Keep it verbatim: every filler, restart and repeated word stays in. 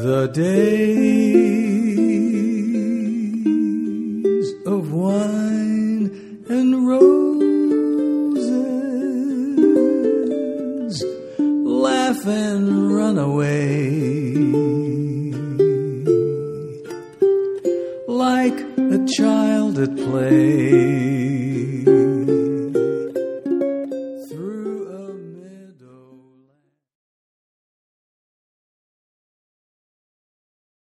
the days of wine and roses, laugh and run away, like a child at play.